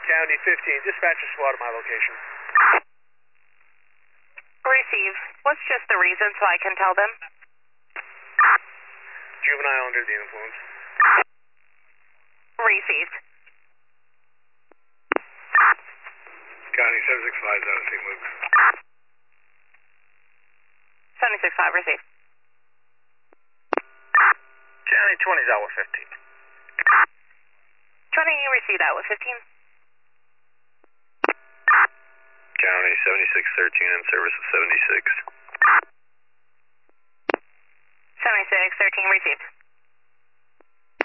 County 15, dispatch a SWAT at my location. Receive. What's just the reason so I can tell them? Juvenile under the influence. Received. County 765 is out of St. Luke's. 765, received. County 20 is out with 15. 20, received out with 15. County 7613 in service of 76. 76, 13, received.